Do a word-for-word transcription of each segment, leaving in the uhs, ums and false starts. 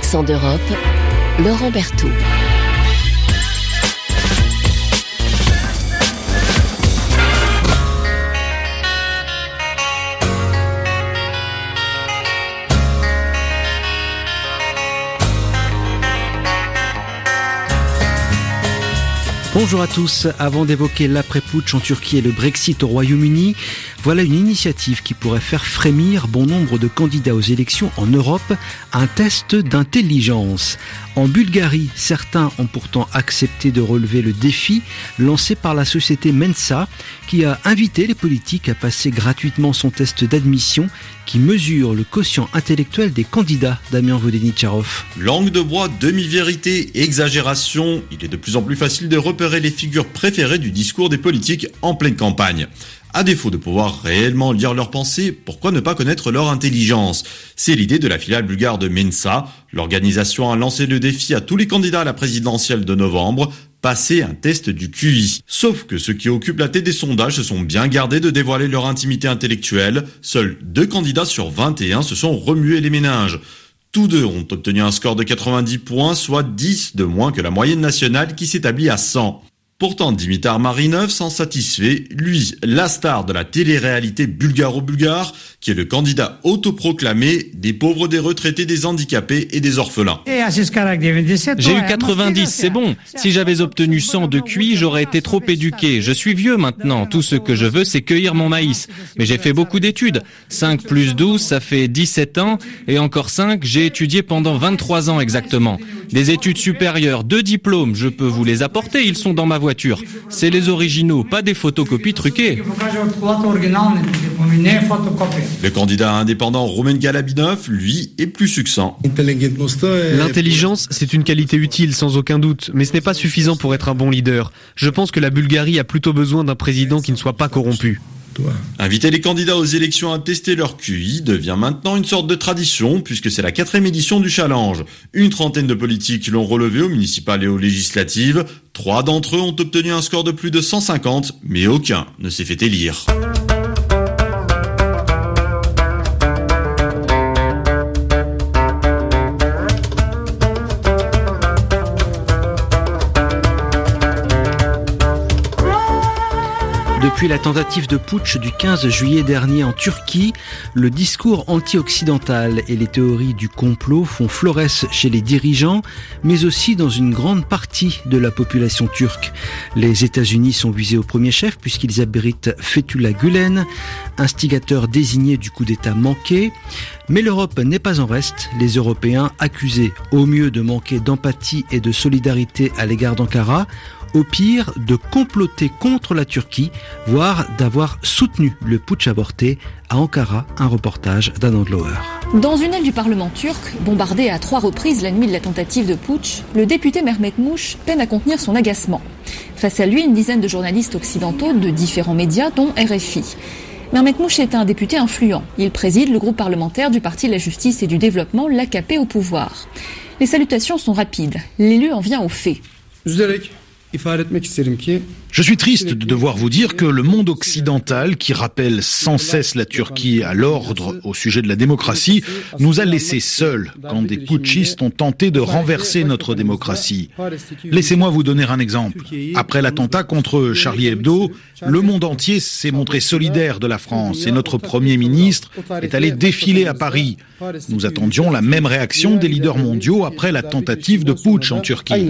Accent d'Europe, Laurent Berthoud. Bonjour à tous. Avant d'évoquer l'après-putsch en Turquie et le Brexit au Royaume-Uni, voilà une initiative qui pourrait faire frémir bon nombre de candidats aux élections en Europe, un test d'intelligence. En Bulgarie, certains ont pourtant accepté de relever le défi lancé par la société Mensa, qui a invité les politiques à passer gratuitement son test d'admission qui mesure le quotient intellectuel des candidats. Damien Vodeničarov. Langue de bois, demi-vérité, exagération, il est de plus en plus facile de repérer les figures préférées du discours des politiques en pleine campagne. À défaut de pouvoir réellement lire leurs pensées, pourquoi ne pas connaître leur intelligence ? C'est l'idée de la filiale bulgare de Mensa. L'organisation a lancé le défi à tous les candidats à la présidentielle de novembre, passer un test du Q I. Sauf que ceux qui occupent la tête des sondages se sont bien gardés de dévoiler leur intimité intellectuelle. Seuls deux candidats sur vingt et un se sont remués les méninges. Tous deux ont obtenu un score de quatre-vingt-dix points, soit dix de moins que la moyenne nationale qui s'établit à cent. Pourtant, Dimitar Marinov s'en satisfait, lui, la star de la télé-réalité bulgaro-bulgare, qui est le candidat autoproclamé des pauvres, des retraités, des handicapés et des orphelins. J'ai eu quatre-vingt-dix, c'est bon. Si j'avais obtenu cent de Q I, j'aurais été trop éduqué. Je suis vieux maintenant. Tout ce que je veux, c'est cueillir mon maïs. Mais j'ai fait beaucoup d'études. cinq plus douze, ça fait dix-sept ans. Et encore cinq, j'ai étudié pendant vingt-trois ans exactement. Des études supérieures, deux diplômes, je peux vous les apporter, ils sont dans ma voiture. C'est les originaux, pas des photocopies truquées. Le candidat indépendant Rumen Galabinov, lui, est plus succinct. L'intelligence, c'est une qualité utile, sans aucun doute, mais ce n'est pas suffisant pour être un bon leader. Je pense que la Bulgarie a plutôt besoin d'un président qui ne soit pas corrompu. Inviter les candidats aux élections à tester leur Q I devient maintenant une sorte de tradition puisque c'est la quatrième édition du challenge. Une trentaine de politiques l'ont relevé aux municipales et aux législatives. Trois d'entre eux ont obtenu un score de plus de cent cinquante, mais aucun ne s'est fait élire. Depuis la tentative de putsch du quinze juillet dernier en Turquie, le discours anti-occidental et les théories du complot font florès chez les dirigeants, mais aussi dans une grande partie de la population turque. Les États-Unis sont visés au premier chef puisqu'ils abritent Fethullah Gülen, instigateur désigné du coup d'État manqué. Mais l'Europe n'est pas en reste. Les Européens, accusés au mieux de manquer d'empathie et de solidarité à l'égard d'Ankara, au pire de comploter contre la Turquie, voire d'avoir soutenu le putsch avorté. À Ankara, un reportage d'Anand Lower. Dans une aile du Parlement turc, bombardé à trois reprises la nuit de la tentative de putsch, le député Mehmet Muş peine à contenir son agacement. Face à lui, une dizaine de journalistes occidentaux de différents médias, dont R F I. Mehmet Muş est un député influent. Il préside le groupe parlementaire du Parti de la Justice et du Développement, l'A K P, au pouvoir. Les salutations sont rapides. L'élu en vient aux faits. Je suis triste de devoir vous dire que le monde occidental, qui rappelle sans cesse la Turquie à l'ordre au sujet de la démocratie, nous a laissés seuls quand des putschistes ont tenté de renverser notre démocratie. Laissez-moi vous donner un exemple. Après l'attentat contre Charlie Hebdo, le monde entier s'est montré solidaire de la France et notre Premier ministre est allé défiler à Paris. Nous attendions la même réaction des leaders mondiaux après la tentative de putsch en Turquie.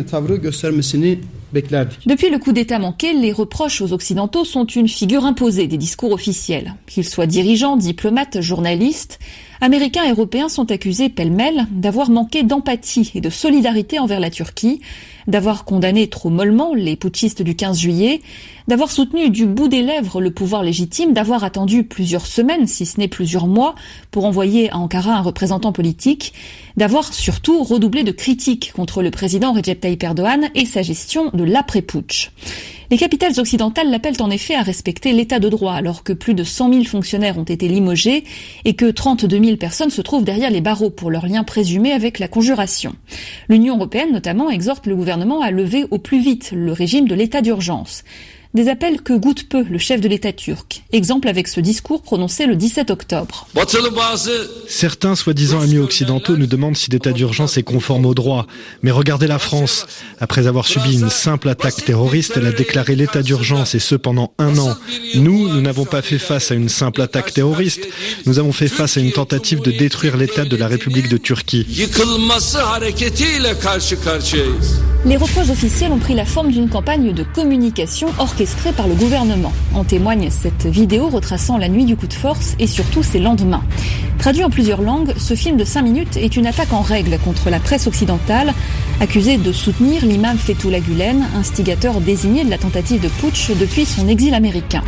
Depuis le coup d'État manqué, les reproches aux Occidentaux sont une figure imposée des discours officiels. Qu'ils soient dirigeants, diplomates, journalistes, Américains et Européens sont accusés pêle-mêle d'avoir manqué d'empathie et de solidarité envers la Turquie, d'avoir condamné trop mollement les putschistes du quinze juillet, d'avoir soutenu du bout des lèvres le pouvoir légitime, d'avoir attendu plusieurs semaines, si ce n'est plusieurs mois, pour envoyer à Ankara un représentant politique, d'avoir surtout redoublé de critiques contre le président Recep Tayyip Erdogan et sa gestion de l'après-putsch. Les capitales occidentales l'appellent en effet à respecter l'état de droit, alors que plus de cent mille fonctionnaires ont été limogés et que trente-deux mille personnes se trouvent derrière les barreaux pour leurs liens présumés avec la conjuration. L'Union européenne, notamment, exhorte le gouvernement à lever au plus vite le régime de l'état d'urgence. Des appels que goûte peu le chef de l'État turc. Exemple avec ce discours prononcé le dix-sept octobre. Certains soi-disant amis occidentaux nous demandent si l'état d'urgence est conforme au droit. Mais regardez la France. Après avoir subi une simple attaque terroriste, elle a déclaré l'état d'urgence et ce pendant un an. Nous, nous n'avons pas fait face à une simple attaque terroriste. Nous avons fait face à une tentative de détruire l'État de la République de Turquie. Les reproches officiels ont pris la forme d'une campagne de communication orchestrée par le gouvernement. En témoigne cette vidéo retraçant la nuit du coup de force et surtout ses lendemains. Traduit en plusieurs langues, ce film de cinq minutes est une attaque en règle contre la presse occidentale, accusée de soutenir l'imam Fethullah Gülen, instigateur désigné de la tentative de putsch depuis son exil américain.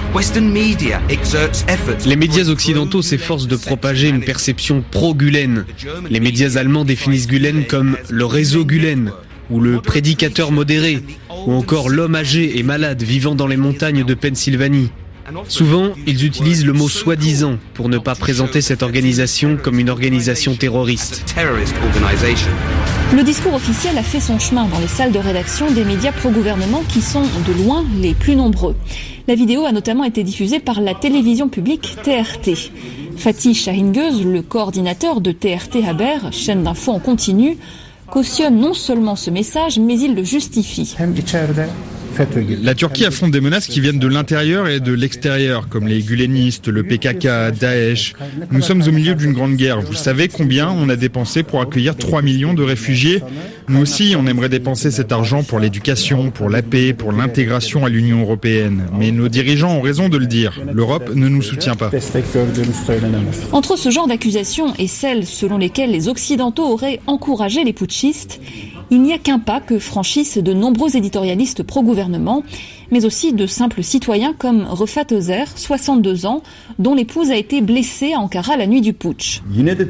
Les médias occidentaux s'efforcent de propager une perception pro-Gülen. Les médias allemands définissent Gülen comme le réseau Gülen, ou le prédicateur modéré, ou encore l'homme âgé et malade vivant dans les montagnes de Pennsylvanie. Souvent, ils utilisent le mot soi-disant pour ne pas présenter cette organisation comme une organisation terroriste. Le discours officiel a fait son chemin dans les salles de rédaction des médias pro-gouvernement qui sont de loin les plus nombreux. La vidéo a notamment été diffusée par la télévision publique T R T. Fatih Şahingöz, le coordinateur de T R T Haber, chaîne d'infos en continu, cautionne non seulement ce message, mais il le justifie. La Turquie affronte des menaces qui viennent de l'intérieur et de l'extérieur, comme les Gülenistes, le P K K, Daesh. Nous sommes au milieu d'une grande guerre. Vous savez combien on a dépensé pour accueillir trois millions de réfugiés ? Nous aussi, on aimerait dépenser cet argent pour l'éducation, pour la paix, pour l'intégration à l'Union européenne. Mais nos dirigeants ont raison de le dire. L'Europe ne nous soutient pas. Entre ce genre d'accusations et celles selon lesquelles les Occidentaux auraient encouragé les putschistes, il n'y a qu'un pas que franchissent de nombreux éditorialistes pro-gouvernement, mais aussi de simples citoyens comme Rıfat Özer, soixante-deux ans, dont l'épouse a été blessée à Ankara la nuit du putsch.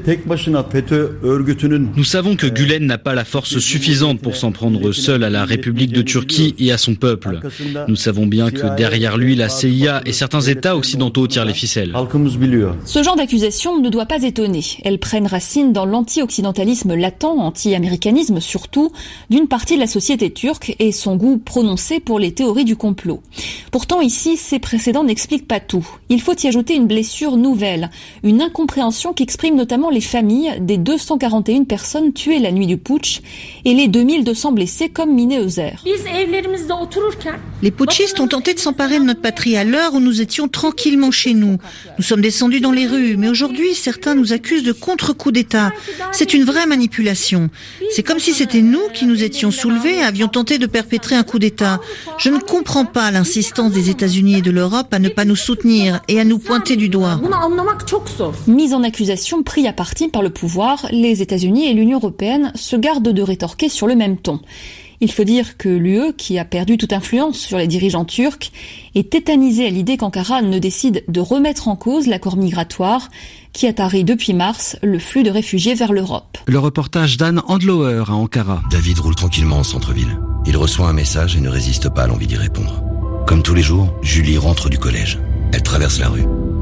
Nous savons que Gülen n'a pas la force suffisante pour s'en prendre seul à la République de Turquie et à son peuple. Nous savons bien que derrière lui, la C I A et certains États occidentaux tirent les ficelles. Ce genre d'accusations ne doit pas étonner. Elles prennent racine dans l'anti-occidentalisme latent, anti-américanisme surtout, d'une partie de la société turque et son goût prononcé pour les théories du complot. Pourtant ici, ces précédents n'expliquent pas tout. Il faut y ajouter une blessure nouvelle, une incompréhension qu'expriment notamment les familles des deux cent quarante et une personnes tuées la nuit du putsch et les deux mille deux cents blessés comme Mine Özer. Les putschistes ont tenté de s'emparer de notre patrie à l'heure où nous étions tranquillement chez nous. Nous sommes descendus dans les rues, mais aujourd'hui, certains nous accusent de contre-coup d'État. C'est une vraie manipulation. C'est comme si c'était nous qui nous étions soulevés et avions tenté de perpétrer un coup d'État. Je ne comprends pas l'insistance des États-Unis et de l'Europe à ne pas nous soutenir et à nous pointer du doigt. Mise en accusation, pris à partie par le pouvoir, les États-Unis et l'Union européenne se gardent de rétorquer sur le même ton. Il faut dire que l'U E, qui a perdu toute influence sur les dirigeants turcs, est tétanisée à l'idée qu'Ankara ne décide de remettre en cause l'accord migratoire qui a tari depuis mars le flux de réfugiés vers l'Europe. Le reportage d'Anne Handlower à Ankara. David roule tranquillement en centre-ville. Il reçoit un message et ne résiste pas à l'envie d'y répondre. Comme tous les jours, Julie rentre du collège. Elle traverse la rue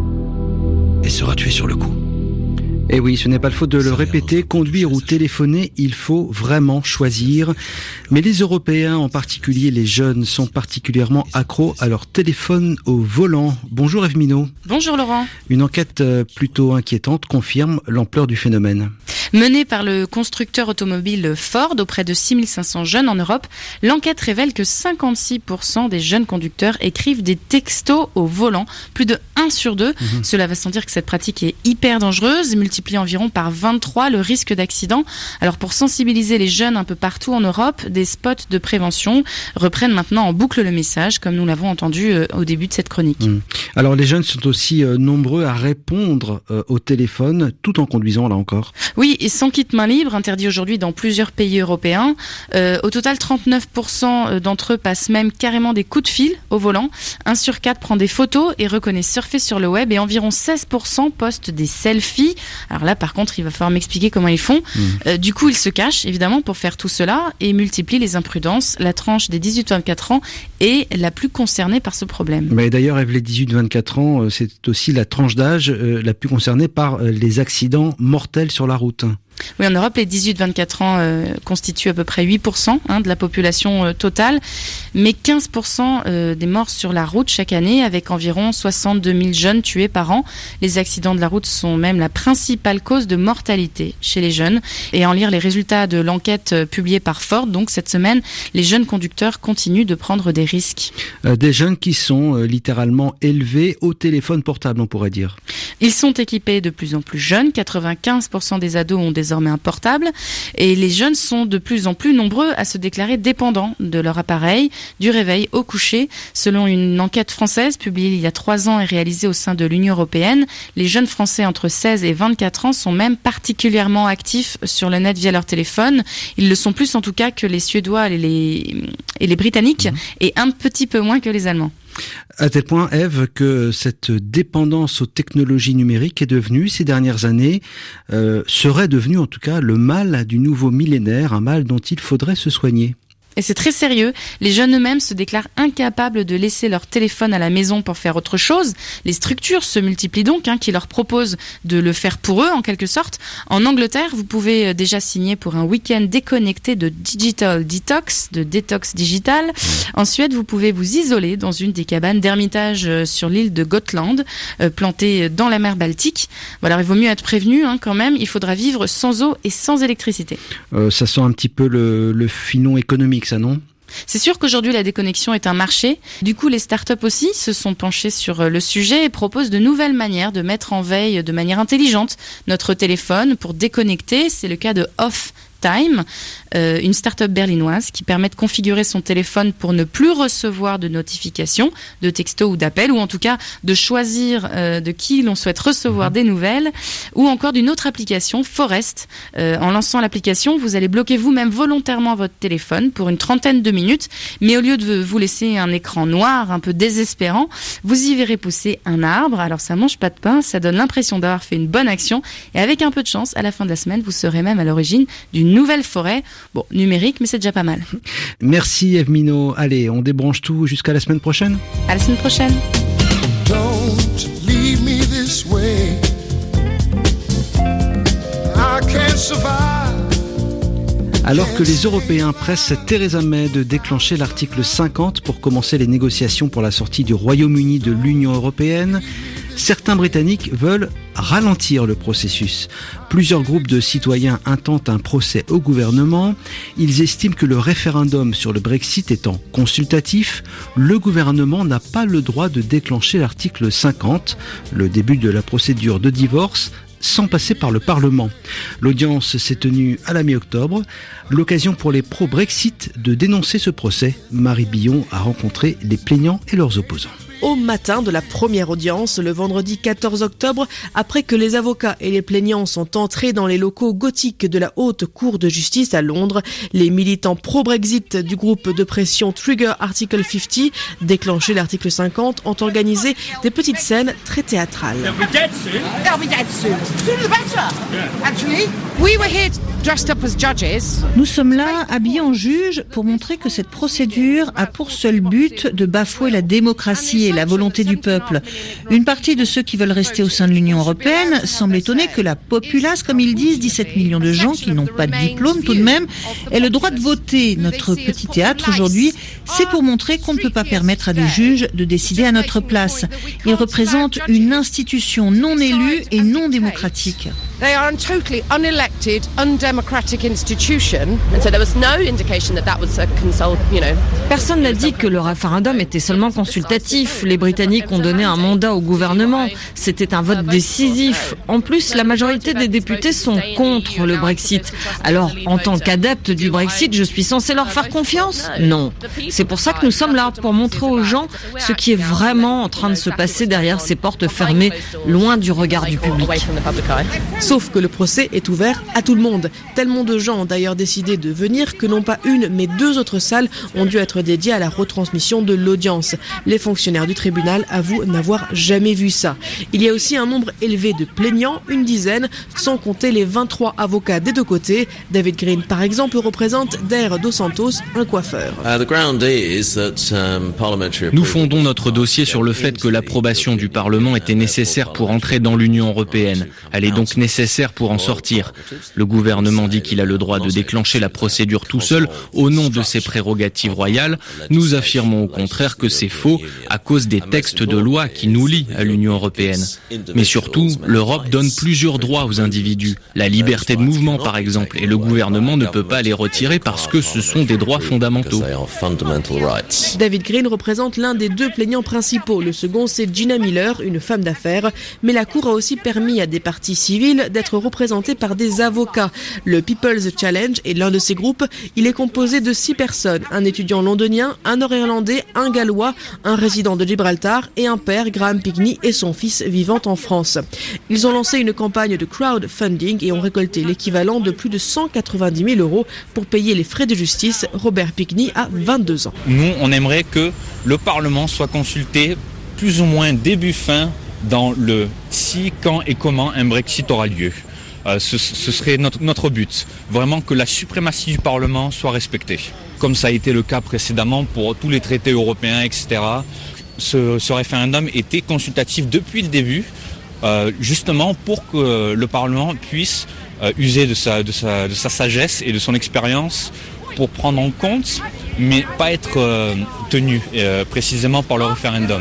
et sera tuée sur le coup. Et oui, ce n'est pas le faute de le répéter, conduire ou téléphoner, il faut vraiment choisir. Mais les Européens, en particulier les jeunes, sont particulièrement accros à leur téléphone au volant. Bonjour Ève Minot. Bonjour Laurent. Une enquête plutôt inquiétante confirme l'ampleur du phénomène. Menée par le constructeur automobile Ford auprès de six mille cinq cents jeunes en Europe, l'enquête révèle que cinquante-six pour cent des jeunes conducteurs écrivent des textos au volant. Plus de un sur deux. Mmh. Cela va sans dire que cette pratique est hyper dangereuse, multiplie environ par vingt-trois le risque d'accident. Alors pour sensibiliser les jeunes un peu partout en Europe, des spots de prévention reprennent maintenant en boucle le message, comme nous l'avons entendu euh, au début de cette chronique. Mmh. Alors les jeunes sont aussi euh, nombreux à répondre euh, au téléphone tout en conduisant là encore. Oui, et sans kit main libre, interdit aujourd'hui dans plusieurs pays européens. Euh, au total, trente-neuf pour cent d'entre eux passent même carrément des coups de fil au volant. Un sur quatre prend des photos et reconnaît surfer sur le web et environ seize pour cent postent des selfies. Alors là, par contre, il va falloir m'expliquer comment ils font. Mmh. Euh, du coup, ils se cachent, évidemment, pour faire tout cela et multiplient les imprudences. La tranche des dix-huit à vingt-quatre ans est la plus concernée par ce problème. Mais d'ailleurs, Ève, les dix-huit à vingt-quatre ans, c'est aussi la tranche d'âge euh, la plus concernée par euh, les accidents mortels sur la route. Oui, en Europe, les dix-huit vingt-quatre ans euh, constituent à peu près huit pour cent hein, de la population euh, totale, mais quinze pour cent euh, des morts sur la route chaque année, avec environ soixante-deux mille jeunes tués par an. Les accidents de la route sont même la principale cause de mortalité chez les jeunes. Et à en lire les résultats de l'enquête euh, publiée par Ford, donc cette semaine, les jeunes conducteurs continuent de prendre des risques. Euh, des jeunes qui sont euh, littéralement élevés au téléphone portable, on pourrait dire. Ils sont équipés de plus en plus jeunes, quatre-vingt-quinze pour cent des ados ont désormais un portable, et les jeunes sont de plus en plus nombreux à se déclarer dépendants de leur appareil, du réveil au coucher. Selon une enquête française publiée il y a trois ans et réalisée au sein de l'Union européenne, les jeunes Français entre seize et vingt-quatre ans sont même particulièrement actifs sur le net via leur téléphone. Ils le sont plus en tout cas que les Suédois et les, et les Britanniques, mmh. et un petit peu moins que les Allemands. À tel point, Ève, que cette dépendance aux technologies numériques est devenue, ces dernières années, euh, serait devenue en tout cas le mal du nouveau millénaire, un mal dont il faudrait se soigner. Et c'est très sérieux. Les jeunes eux-mêmes se déclarent incapables de laisser leur téléphone à la maison pour faire autre chose. Les structures se multiplient donc, hein, qui leur proposent de le faire pour eux, en quelque sorte. En Angleterre, vous pouvez déjà signer pour un week-end déconnecté de Digital Detox, de détox digital. En Suède, vous pouvez vous isoler dans une des cabanes d'ermitage sur l'île de Gotland, euh, plantée dans la mer Baltique. Voilà, il vaut mieux être prévenu, hein, quand même. Il faudra vivre sans eau et sans électricité. Euh, ça sent un petit peu le, le filon économique, ça, non ? C'est sûr qu'aujourd'hui la déconnexion est un marché. Du coup, les startups aussi se sont penchées sur le sujet et proposent de nouvelles manières de mettre en veille de manière intelligente notre téléphone pour déconnecter. C'est le cas de Off Time, euh, une start-up berlinoise qui permet de configurer son téléphone pour ne plus recevoir de notifications, de textos ou d'appels, ou en tout cas de choisir euh, de qui l'on souhaite recevoir des nouvelles, ou encore d'une autre application, Forest. Euh, en lançant l'application, vous allez bloquer vous-même volontairement votre téléphone pour une trentaine de minutes, mais au lieu de vous laisser un écran noir un peu désespérant, vous y verrez pousser un arbre. Alors ça mange pas de pain, ça donne l'impression d'avoir fait une bonne action, et avec un peu de chance, à la fin de la semaine, vous serez même à l'origine d'une nouvelle forêt, bon, numérique, mais c'est déjà pas mal. Merci Ève Minot. Allez, on débranche tout jusqu'à la semaine prochaine. À la semaine prochaine. Don't leave me this way. I can't survive. Alors que les Européens pressent Theresa May de déclencher l'article cinquante pour commencer les négociations pour la sortie du Royaume-Uni de l'Union européenne, certains Britanniques veulent ralentir le processus. Plusieurs groupes de citoyens intentent un procès au gouvernement. Ils estiment que le référendum sur le Brexit étant consultatif, le gouvernement n'a pas le droit de déclencher l'article cinquante, le début de la procédure de divorce, sans passer par le Parlement. L'audience s'est tenue à la mi-octobre, l'occasion pour les pro-Brexit de dénoncer ce procès. Marie Billon a rencontré les plaignants et leurs opposants. Au matin de la première audience, le vendredi quatorze octobre, après que les avocats et les plaignants sont entrés dans les locaux gothiques de la Haute Cour de justice à Londres, les militants pro-Brexit du groupe de pression Trigger Article cinquante, déclenché l'article cinquante, ont organisé des petites scènes très théâtrales. Nous sommes là, habillés en juges, pour montrer que cette procédure a pour seul but de bafouer la démocratie et la volonté du peuple. Une partie de ceux qui veulent rester au sein de l'Union européenne semble étonner que la populace, comme ils disent, dix-sept millions de gens qui n'ont pas de diplôme tout de même, aient le droit de voter. Notre petit théâtre aujourd'hui, c'est pour montrer qu'on ne peut pas permettre à des juges de décider à notre place. Ils représentent une institution non élue et non démocratique. They are a totally unelected, undemocratic institution, and so there was no indication that that was a consult, you know. Personne n'a dit que le référendum était seulement consultatif. Les Britanniques ont donné un mandat au gouvernement. C'était un vote décisif. En plus, la majorité des députés sont contre le Brexit. Alors, en tant qu'adepte du Brexit, je suis censé leur faire confiance ? Non. C'est pour ça que nous sommes là, pour montrer aux gens ce qui est vraiment en train de se passer derrière ces portes fermées, loin du regard du public. Sauf que le procès est ouvert à tout le monde. Tellement de gens ont d'ailleurs décidé de venir que non pas une, mais deux autres salles ont dû être dédiées à la retransmission de l'audience. Les fonctionnaires du tribunal avouent n'avoir jamais vu ça. Il y a aussi un nombre élevé de plaignants, une dizaine, sans compter les vingt-trois avocats des deux côtés. David Green, par exemple, représente Daire dos Santos, un coiffeur. Nous fondons notre dossier sur le fait que l'approbation du Parlement était nécessaire pour entrer dans l'Union européenne. Elle est donc nécessaire nécessaires pour en sortir. Le gouvernement dit qu'il a le droit de déclencher la procédure tout seul au nom de ses prérogatives royales. Nous affirmons au contraire que c'est faux à cause des textes de loi qui nous lient à l'Union européenne. Mais surtout, l'Europe donne plusieurs droits aux individus. La liberté de mouvement, par exemple, et le gouvernement ne peut pas les retirer parce que ce sont des droits fondamentaux. David Green représente l'un des deux plaignants principaux. Le second, c'est Gina Miller, une femme d'affaires. Mais la Cour a aussi permis à des parties civiles d'être représentées par des avocats. Le People's Challenge est l'un de ces groupes. Il est composé de six personnes. Un étudiant londonien, un nord-irlandais, un gallois, un résident de Gibraltar et un père, Graham Pigney, et son fils vivant en France. Ils ont lancé une campagne de crowdfunding et ont récolté l'équivalent de plus de cent quatre-vingt-dix mille euros pour payer les frais de justice. Robert Pigney a vingt-deux ans. Nous, on aimerait que le Parlement soit consulté plus ou moins début-fin dans le si, quand et comment un Brexit aura lieu. Euh, ce, ce serait notre, notre but, vraiment que la suprématie du Parlement soit respectée. Comme ça a été le cas précédemment pour tous les traités européens, et cetera. Ce, ce référendum était consultatif depuis le début, euh, justement pour que le Parlement puisse euh, user de sa, de, sa, de sa sagesse et de son expérience pour prendre en compte, mais pas être euh, tenu euh, précisément par le référendum.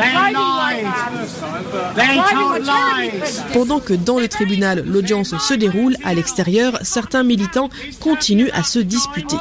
Pendant que dans le tribunal, l'audience se déroule, à l'extérieur, certains militants continuent à se disputer.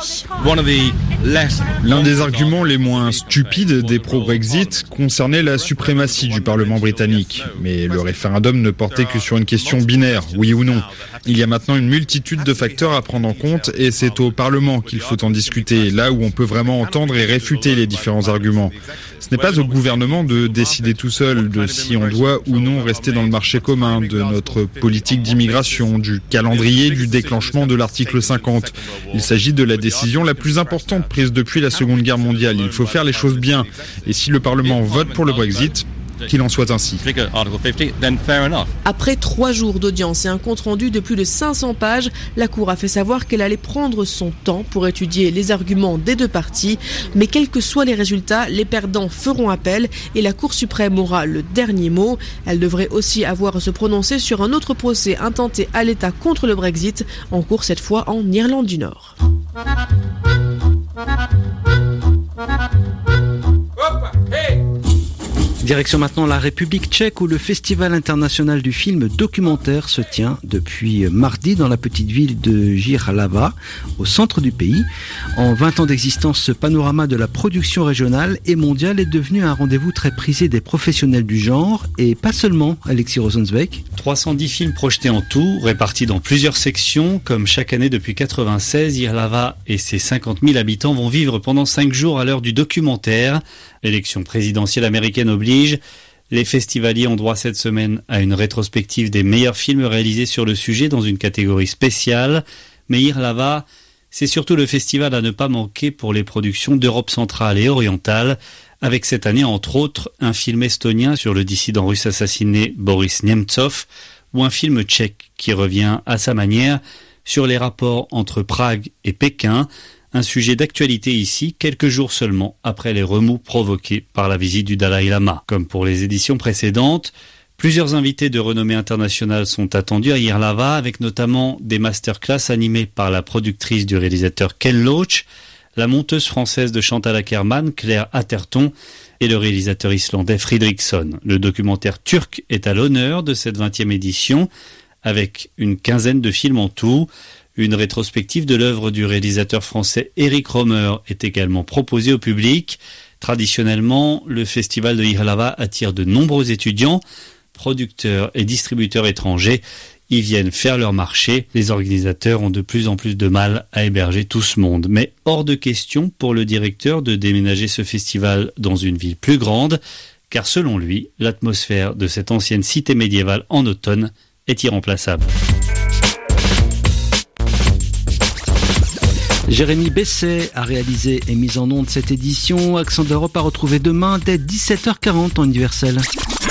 L'un des arguments les moins stupides des pro-Brexit concernait la suprématie du Parlement britannique. Mais le référendum ne portait que sur une question binaire, oui ou non. Il y a maintenant une multitude de facteurs à prendre en compte et c'est au Parlement qu'il faut en discuter, là où on peut vraiment entendre et réfuter les différents arguments. Ce n'est pas au gouvernement de décider tout seul de si on doit ou non rester dans le marché commun, de notre politique d'immigration, du calendrier du déclenchement de l'article cinquante. Il s'agit de la décision la plus importante prise depuis la Seconde Guerre mondiale. Il faut faire les choses bien. Et si le Parlement vote pour le Brexit, qu'il en soit ainsi. Après trois jours d'audience et un compte-rendu de plus de cinq cents pages, la Cour a fait savoir qu'elle allait prendre son temps pour étudier les arguments des deux parties. Mais quels que soient les résultats, les perdants feront appel et la Cour suprême aura le dernier mot. Elle devrait aussi avoir à se prononcer sur un autre procès intenté à l'État contre le Brexit, en cours cette fois en Irlande du Nord. Direction maintenant la République tchèque où le Festival international du film documentaire se tient depuis mardi dans la petite ville de Jihlava, au centre du pays. En vingt ans d'existence, ce panorama de la production régionale et mondiale est devenu un rendez-vous très prisé des professionnels du genre et pas seulement, Alexis Rosenzweig. trois cent dix films projetés en tout, répartis dans plusieurs sections. Comme chaque année depuis quatre-vingt-seize, Jihlava et ses cinquante mille habitants vont vivre pendant cinq jours à l'heure du documentaire. L'élection présidentielle américaine oblige. Les festivaliers ont droit cette semaine à une rétrospective des meilleurs films réalisés sur le sujet dans une catégorie spéciale. Mais Jihlava, c'est surtout le festival à ne pas manquer pour les productions d'Europe centrale et orientale, avec cette année entre autres un film estonien sur le dissident russe assassiné Boris Nemtsov ou un film tchèque qui revient à sa manière sur les rapports entre Prague et Pékin. Un sujet d'actualité ici, quelques jours seulement après les remous provoqués par la visite du Dalai Lama. Comme pour les éditions précédentes, plusieurs invités de renommée internationale sont attendus à Jihlava, avec notamment des masterclass animées par la productrice du réalisateur Ken Loach, la monteuse française de Chantal Akerman, Claire Atherton, et le réalisateur islandais Fridriksson. Le documentaire turc est à l'honneur de cette vingtième édition, avec une quinzaine de films en tout. Une rétrospective de l'œuvre du réalisateur français Eric Rohmer est également proposée au public. Traditionnellement, le festival de Jihlava attire de nombreux étudiants, producteurs et distributeurs étrangers. Ils viennent faire leur marché. Les organisateurs ont de plus en plus de mal à héberger tout ce monde. Mais hors de question pour le directeur de déménager ce festival dans une ville plus grande, car selon lui, l'atmosphère de cette ancienne cité médiévale en automne est irremplaçable. Jérémy Besset a réalisé et mis en onde cette édition. Accent d'Europe à retrouver demain dès dix-sept heures quarante en universel.